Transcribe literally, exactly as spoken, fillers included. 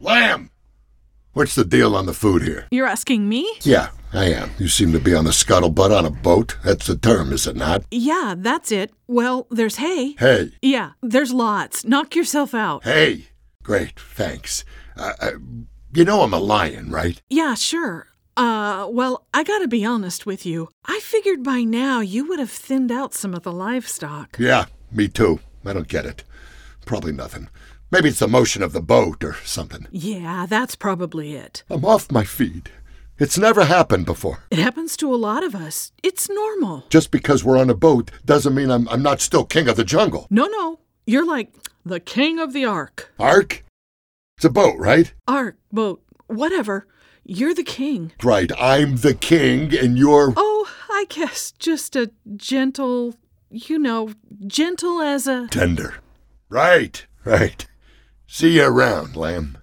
Lamb! What's the deal on the food here? You're asking me? Yeah, I am. You seem to be on the scuttlebutt on a boat. That's the term, is it not? Yeah, that's it. Well, there's hay. Hay. Yeah, there's lots. Knock yourself out. Hay. Great, thanks. Uh, uh, you know I'm a lion, right? Yeah, sure. Uh, well, I gotta be honest with you. I figured by now you would have thinned out some of the livestock. Yeah, me too. I don't get it. Probably nothing. Maybe it's the motion of the boat or something. Yeah, that's probably it. I'm off my feed. It's never happened before. It happens to a lot of us. It's normal. Just because we're on a boat doesn't mean I'm, I'm not still king of the jungle. No, no. You're like the king of the ark. Ark? It's a boat, right? Ark, boat, whatever. You're the king. Right, I'm the king and you're... Oh, I guess just a gentle, you know, gentle as a... Tender. Right, right. See you around, Lamb.